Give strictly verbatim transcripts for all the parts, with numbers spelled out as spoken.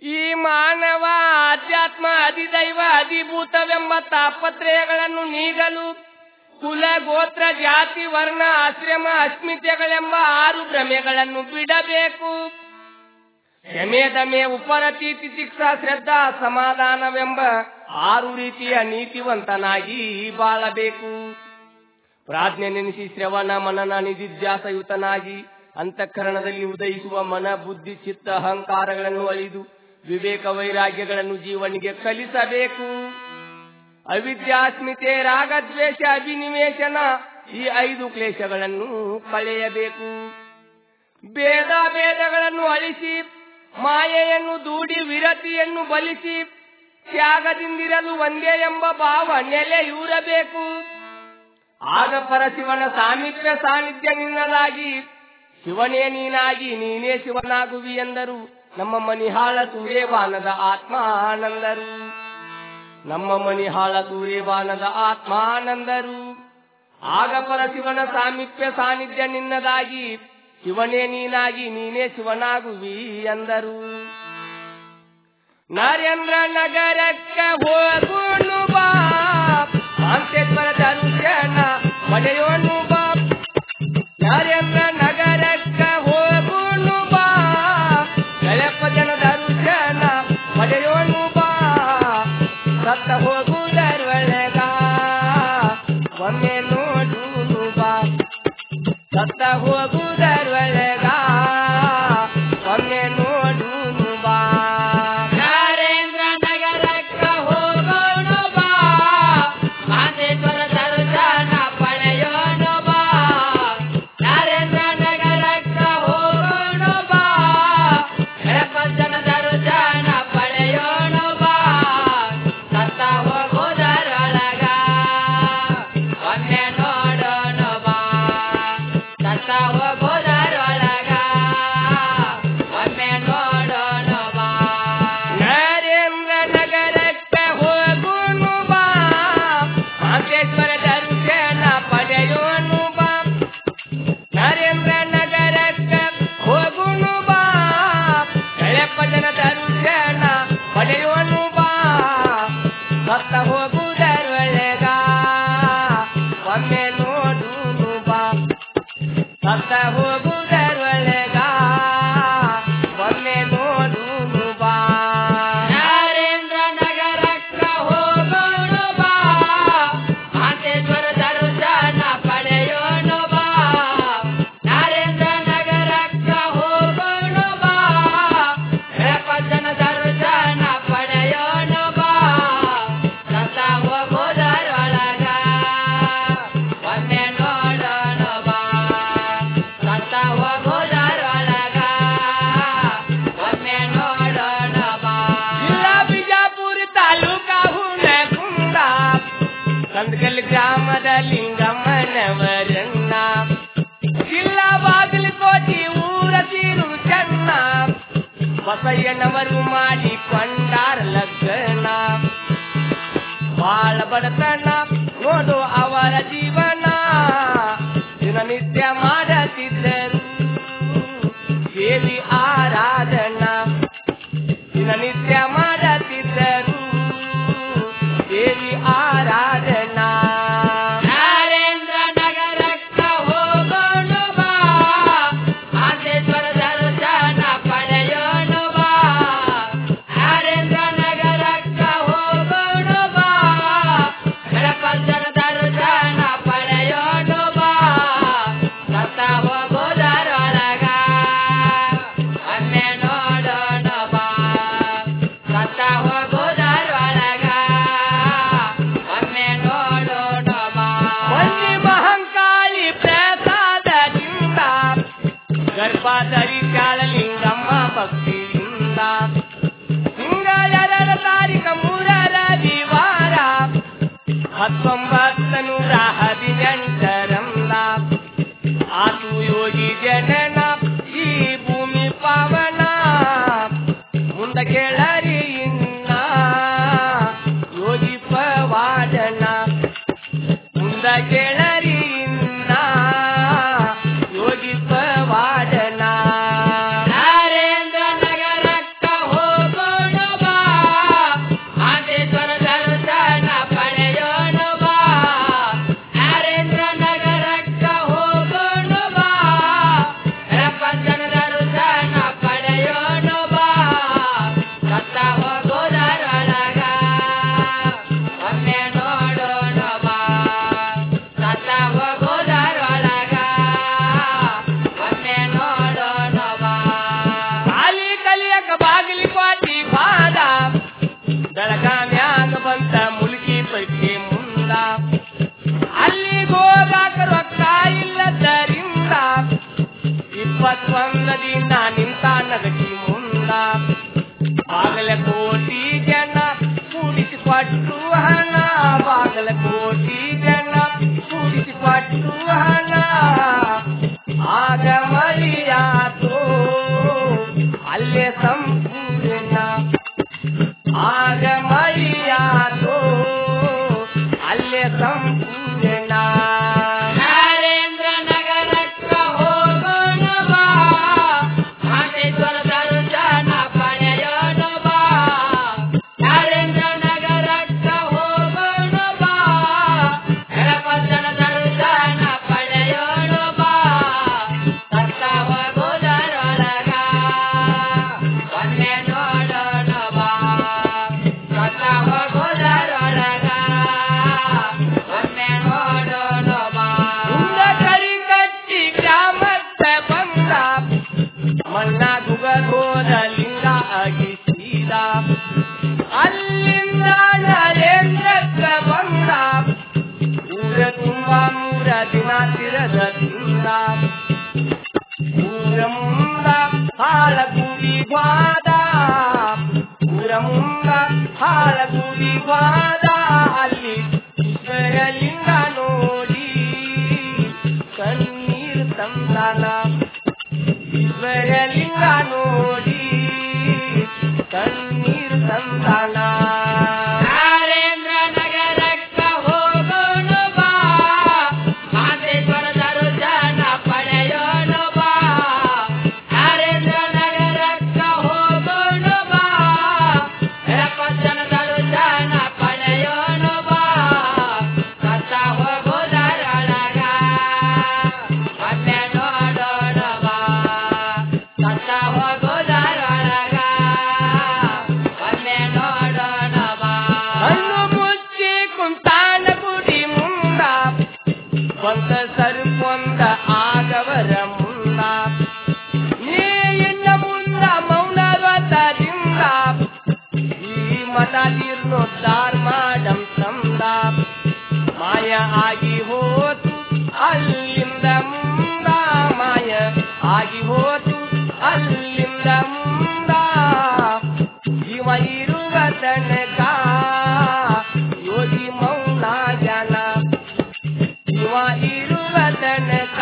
ಈ ಮಾನವ ಆಧ್ಯಾತ್ಮ ಅಧಿದೈವ ಅಧಿಭೂತವೆಂಬ ತಾಪತ್ರಯಗಳನ್ನು ನೀಗಲು ಕುಲ ಗೋತ್ರ ಜಾತಿ ವರ್ಣ ಆಶ್ರಮ ಅಸ್ಮಿತೆಗಳೆಂಬ ಆರು ಭ್ರಮೆಗಳನ್ನು ಬಿಡಬೇಕು. ಕ್ಷಮೆ ದಮೆ ಉಪರತಿ ತಿತಿಕ್ಷಾ ಶ್ರದ್ಧಾ ಸಮಾಧಾನವೆಂಬ ಆರು ರೀತಿಯ ನೀತಿವಂತನಾಗಿ ಬಾಳಬೇಕು. ಪ್ರಾಜ್ಞೆ ನೆನೆಸಿ ಶ್ರವಣ ಮನನ ನಿಧಿಧ್ಯಾಸಯುತನಾಗಿ ಅಂತಃಕರಣದಲ್ಲಿ ಉದಯಿಸುವ ಮನ ಬುದ್ಧಿ ಚಿತ್ತ ಅಹಂಕಾರಗಳನ್ನು ಅಳಿದು ವಿವೇಕ ವೈರಾಗ್ಯಗಳನ್ನು ಜೀವನಿಗೆ ಕಲಿಸಬೇಕು. ಅವಿದ್ಯಾಸ್ಮಿತೆ ರಾಗದ್ವೇಷ ಅಭಿನಿವೇಶನ ಈ ಐದು ಕ್ಲೇಶಗಳನ್ನು ಕಳೆಯಬೇಕು. ಭೇದ ಭೇದಗಳನ್ನು ಅಳಿಸಿ ಮಾಯೆಯನ್ನು ದೂಡಿ ವಿರತಿಯನ್ನು ಬಲಿಸಿ ತ್ಯಾಗದಿಂದಿರಲು ಒಂದೇ ಎಂಬ ಭಾವ ನೆಲೆಯೂರಬೇಕು. ಆಗ ಪರಶಿವನ ಸಾಮೀಪ್ಯ ಸಾನ್ನಿಧ್ಯ ನಿನ್ನದಾಗಿ ಶಿವನೇ ನೀನಾಗಿ ನೀನೇ ಶಿವನಾಗುವಿ ಎಂದರು ನಮ್ಮ ಮನಿಹಾಳ ಸೂರ್ಯಬಾನದ ಆತ್ಮಾನಂದರು. ನಮ್ಮ ಮನಿಹಾಳ ಸೂರ್ಯಬಾನದ ಆತ್ಮಾನಂದರು. ಆಗ ಪರಶಿವನ ಸಾಮೀಪ್ಯ ಸಾನ್ನಿಧ್ಯ ನಿನ್ನದಾಗಿ ಶಿವನೇ ನೀನಾಗಿ ನೀನೇ ಶಿವನಾಗುವಿ ಎಂದರು. ನರೇಂದ್ರ ನಗರಕ್ಕೆ ಹೋಗುನು ಬಾ ಮಾಂತೇಶ್ವರ ದರ್ಶನ ಪಡೆಯೋನು ಬಾ. ನರೇಂದ್ರ ನಗರಕ್ಕೆ ಹೋಗುನು ಬಾ ಗಣಪ ಜನ ದರ್ಶನ ಪಡೆಯೋನು ಬಾ. ಸತ್ತ ಹೋಗುವುದರೊಳಗ ಒಮ್ಮೆ ನೋಡುನು ಬಾ. ಸತ್ತ ಹೋಗುವುದರೊಳಗ ಒಮ್ಮೆ ನೋಡುನು ಬಾ. ನರೇಂದ್ರ ನಗರಕ್ಕೆ ಹೋಗೋಣ ಬಾ ಮಾಂತೇಶ್ವರ ದರ್ಶನ ಪಡೆಯೋಣ ಬಾ. ನರೇಂದ್ರ ನಗರಕ್ಕೆ ಹೋಗೋಣ ಬಾ ಗಣಪ ಜನ ದರ್ಶನ ಪಡೆಯೋಣ ಬಾ. ಸತ್ತ ಹೋಗುವುದರೊಳಗ ಒಮ್ಮೆ ನೋಡೋಣ ಬಾ. ಸತ್ತ ಹೋಗುವುದರೊಳಗ ಒಮ್ಮೆ ನೋಡೋಣ ಬಾ. ನರೇಂದ್ರ ನಗರಕ್ಕೆ ಹೋಗುನು ಬಾ ಮಾಂತೇಶ್ವರ ದರ್ಶನ ಪಡೆಯೋನು ಬಾ. ನರೇಂದ್ರ ನಗರಕ್ಕೆ ಹೋಗುನು ಬಾ ಗಣಪ ಜನ ದರ್ಶನ ಪಡೆಯೋನು ಬಾ. ಸತ್ತ ಹೋಗುವುದರೊಳಗ ಒಮ್ಮೆ ನೋಡುನು ಬಾ. ಸತ್ತ ಹೋಗುವುದರೊಳಗ ಒಮ್ಮೆ ನೋಡುನು ಬಾ. ನರೇಂದ್ರ ನಗರಕ್ಕೆ ಹೋಗೋಣ ಬಾ ಮಾಂತೇಶ್ವರ ದರ್ಶನ ಪಡೆಯೋಣ ಬಾ. ನರೇಂದ್ರ ನಗರಕ್ಕೆ ಹೋಗೋಣ ಬಾ ಗಣಪ ಜನ ದರ್ಶನ ಪಡೆಯೋಣ ಬಾ. ಸತ್ತ ಹೋಗುವುದರೊಳಗ ಒಮ್ಮೆ ನೋಡೋಣ ಬಾ. ಸತ್ತ ಹೋಗುವುದರೊಳಗ ಒಮ್ಮೆ ನೋಡೋಣ ಬಾ. ಜಿಲ್ಲಾ ಬಿಜಾಪುರ ತಾಲೂಕಾ ಹುನಗುಂದ ಕಂದಕಲ್ ಗ್ರಾಮದ ಲಿಂಗಮ್ಮನವರನ್ನ. ಜಿಲ್ಲಾ ಬಾಗಲಕೋಟೆ ಊರ ತೀರು ಚೆನ್ನ ಬಸಯ್ಯನವರು ಮಾಡಿಕೊಂಡಾರ ಲಗ್ನ. ಬಾಳ ಬಡತನ ನೋಡು ಅವರ ಜೀವನ ದಿನನಿತ್ಯ ಮಾಡುತ್ತಿದ್ದರು ದೇವಿ ಆರಾಧನಾ. ದಿನನಿತ್ಯ ಮಾಡುತ್ತಿದ್ದರು ದೇವಿ ಆರಾಧನಾ. ನರೇಂದ್ರ ನಗರಕ್ಕೆ ಹೋಗೋಣ ಬಾ ಮಾಂತೇಶ್ವರ ದರ್ಶನ ಪಡೆಯೋಣ ಬಾ. ನರೇಂದ್ರ ನಗರಕ್ಕೆ ಹೋಗೋಣ ಬಾ ಗಣಪ ಜನ ದರ್ಶನ ಪಡೆಯೋಣ ಬಾ. ಸತ್ತ ಹೋಗುವುದರೊಳಗ ಒಮ್ಮೆ ನೋಡೋಣ ಬಾ. ಸತ್ತ ಹೋಗುವುದರೊಳಗ ಒಮ್ಮೆ ನೋಡೋಣ ಬಾ. ಬನ್ನಿ ಮಹಂಕಾಳಿ ಪ್ರಸಾದದಿಂದ ಗರ್ಭ ಧರಿಸ್ಯಾಳ ಲಿಂಗಮ್ಮ ಭಕ್ತಿಯಿಂದ. ತಿಂಗಳ ತಾರೀಖ ಮೂರ ರವಿವಾರ ಹತ್ತೊಂಬತ್ತು ನೂರ ಹದಿನೆಂಟರಂದ ಆತು ಯೋಗಿ ಜನನ ಈ ಭೂಮಿ ಪಾವನ. ಮುಂದ ಕೇಳರಿ ಇನ್ನ ಯೋಗಿ ಪವಾಡನ. ಮುಂದ ಕೇಳರಿ ಇನ್ನ ಯೋಗಿ ಪವಾಡನ. ನರೇಂದ್ರ ನಗರಕ್ಕೆ ಹೋಗೋಣ ಕೋಟಿ ಜನ ಕೂಡಿಸಿಪಟ್ಟು ಹಣ ಆಗ ಮಳಿಯಾತೋ ಅಲ್ಲೇ ಸಂಪೂರ್ಣ ಆಗ ಮಳಿಯಾತೋ ಅಲ್ಲೇ ಸಂಪೂರ್ಣ ನರೇಂದ್ರ ನಗರಕ್ಕ ಹೋಗೋಣ ಬಾ ಮಾತೇಶ್ವರ ದರ್ಶನ ಪಡೆಯೋಣ ಬಾ ನರೇಂದ್ರ ನಗರಕ್ಕ ಹೋಗೋಣ ಬಾ ಎಡಪತ್ತನ ದರ್ಶನ ಪಡೆಯೋಣ ಬಾ ಸತ್ತ ಹೋಗೋದರೊಳಗ ಒಮ್ಮೆ ನೋಡೋಣ ಬಾ ಸತ್ತ ಹೋಗೋದರೊಳಗ ಒಮ್ಮೆ ನೋಡೋಣ ಬಾ ಉಂಡ ಕರಿ ಕಟ್ಟಿ ಗ್ರಾಮಕ್ಕೆ ಬಂದ ಮಣ್ಣ ಗುಗಗೋದ ಲಿಂಗ ಅಗಿಸಿದ ಅಲ್ಲಿಂದ ನರೇಂದ್ರಕ್ಕೆ ಬಂದ ಊರ ತುಂಬ ಮೂರ ದಿನ ತಿರದ ತಿಂದ ಊರ ಮುಂದ ಹಾಳ ಗುಡಿ ಬಾದ ಊರ ಮುಂದ ಹಾಳ ಗುಡಿ ಬಾದ ಅಲ್ಲಿ ಲಿಂಗ ನೋಡಿ ಕಣ್ಣೀರು ತಂದಾನ ಲಿಂಗ ನೋಡಿ ಕಣ್ಣೀರು ತಂದಾನ ನರೇಂದ್ರ ನಗರಕ್ಕ ಹೋಗೋಣ ಬಾ ಮಾತೇಶ್ವರ ದರ್ಶನ ಪಡೆಯೋಣ ಬಾ ನರೇಂದ್ರ ನಗರಕ್ಕ ಹೋಗೋಣ ಬಾ ಎಡಪತ್ತನ ದರ್ಶನ ಪಡೆಯೋಣ ಬಾ ಸತ್ತ ಹೋಗೋದರೊಳಗ ಒಮ್ಮೆ ನೋಡೋಣ ಬಾ ಸತ್ತ ಹೋಗೋದರೊಳಗ ಒಮ್ಮೆ ನೋಡೋಣ ಬಾ ಕಣ್ಣು ಮುಚ್ಚಿ ಕುಂತಾನ ಗುಡಿ ಮುಂದ ಸ್ವಂತ ಸರ್ಪೊಂದ ಆಗವರ ಮುಂದ ನೀ ಇನ್ನ ಮುಂದ ಮೌನ ವ್ರತದಿಂದ ಈ ಮಠದಿರ್ನೋದ್ಧಾರ ಮಾಡಂ ತಂದ ಮಾಯ ಆಗಿ ಹೋತು ಅಲ್ಲಿಂದ ಮುಂದ ಮಾಯ ಆಗಿ ಹೋತು ಅಲ್ಲಿಂದ ಮುಂದ ಜೀವ ಇರುವ ತನಕ ಯೋಗಿ ಮೌನ ಜನ ಜೀವ ಇರುವ ತನಕ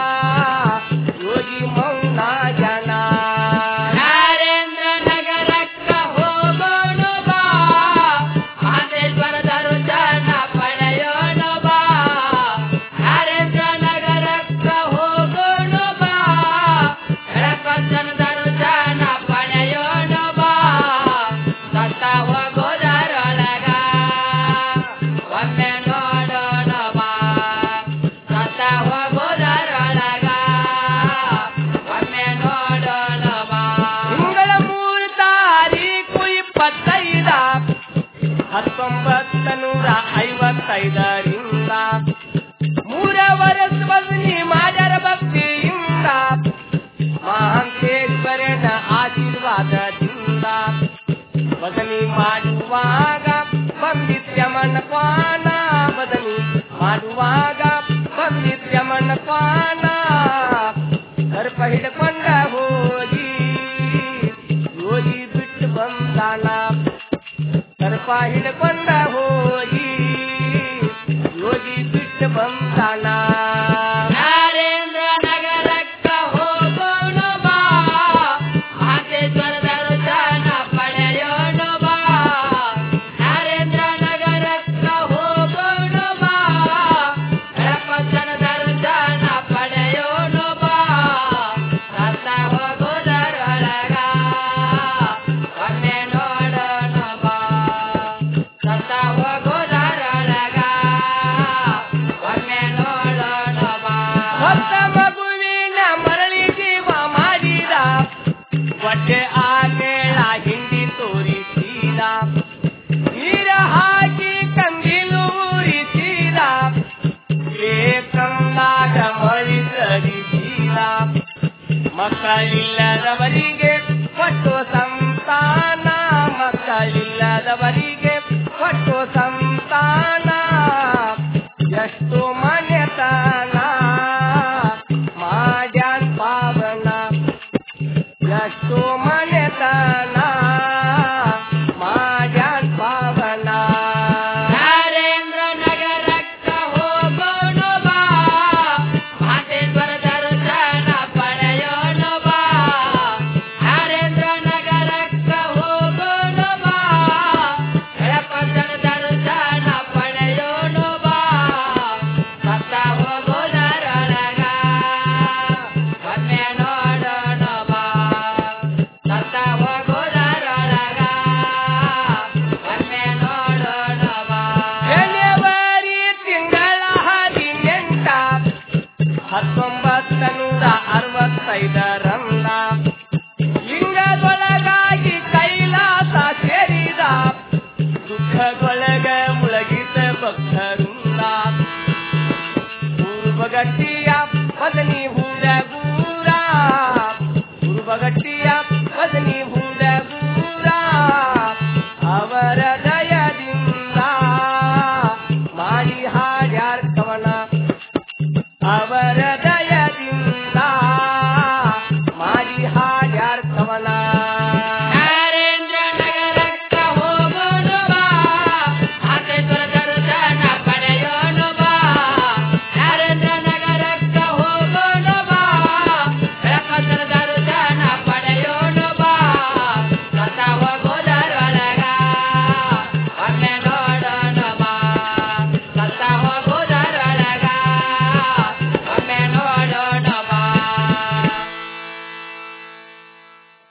ಯೋಗಿ ಮೌನ ಜನ ನರೇಂದ್ರ ನಗರಕ್ಕ ಹೋಗೋಣ ಬಾ ಮಾತೇಶ್ವರ ದರ್ಶನ ಪಡೆಯೋಣ ಬಾ ನರೇಂದ್ರ ನಗರಕ್ಕ ಹೋಗೋಣ ಬಾ ಎಡಪತ್ತನ ದರ್ಶನ ಪಡೆಯೋಣ ಬಾ ಸತ್ತ ಹೋಗೋದರೊಳಗ ಒಮ್ಮೆ ನೋಡೋಣ ಬಾ ಸತ್ತ ಹೋಗೋದರೊಳಗ ಒಮ್ಮೆ ನೋಡೋಣ ಬಾ ತಿಂಗಳ ಮೂರು ತಾರೀಕು ಇಪ್ಪತ್ತೈದ ಹತ್ತೊಂಬತ್ತ ನೂರ ಐವತ್ತೈದರಿಂದ ಮೂರ ವರ್ಷ ಬದಲಿ ಮಾಡ್ಯಾರ ಭಕ್ತಿಯಿಂದ ಮಹಾಂತೇಶ್ವರನ ಆಶೀರ್ವಾದದಿಂದ ಬದಲಿ ಮಾಡುವಾಗ ಬಂದಿತ್ಯಮನ ಕ್ವಾನ ಬದಲಿ ಮಾಡುವಾಗ ಬಂದಿತ್ಯಮನ ಕ್ವಾನ ಸರ್ಪ ಹಿಡ್ಕೊಂಡ ಹೋಗಿ ಯೋಗಿ ಬಿಟ್ಟು ಬಂದಾನ ಸರ್ಪ ಹಿಡ್ಕೊಂಡ ಹೋಗಿ ಯೋಗಿ ಬಿಟ್ಟು ಬಂದಾನ ನರೇಂದ್ರ ನಗರಕ್ಕ ಹೋಗೋಣ ಬಾ ಮಾತೇಶ್ವರ ದರ್ಶನ ಪಡೆಯೋಣ ಬಾ ನರೇಂದ್ರ ನಗರಕ್ಕ ಹೋಗೋಣ ಬಾ ಎಡಪತ್ತನ ದರ್ಶನ ಪಡೆಯೋಣ ಬಾ ಸತ್ತ ಹೋಗೋದರೊಳಗ ಒಮ್ಮೆ ನೋಡೋಣ ಬಾ ಸತ್ತ ಹೋಗೋದರೊಳಗ ಒಮ್ಮೆ ನೋಡೋಣ ಬಾ ಹೊತ್ತ ಮಗುವಿನ ಮರಳಿ ಜೀವ ಮಾಡಿದ ಹೊಟ್ಟೆ ಆಮೇಳ ಹಿಂಡಿ ತೋರಿಸಿದ ನೀರ ಹಾಕಿ ಕಂದಿಲು ಉರಿಸಿದ ಬೇಕಂದಾಗ ಮಳಿ ತರಿಸಿದ ಮಕ್ಕಳಿಲ್ಲದವರಿಗೆ ಕೊಟ್ಟು ಸಂತಾನ ಮಕ್ಕಳಿಲ್ಲದವರಿಗೆ ಕೊಟ್ಟು ಸಂತಾನ ಎಷ್ಟು ಮನೆತನ ಮಾಡ್ಯಾನ್ ಪಾವನ ಎಷ್ಟು ಮನೆತನ ಮಾಡ್ಯಾನ್ ಪಾವನ ನರೇಂದ್ರ ನಗರ ಬದನಿ ಹೂ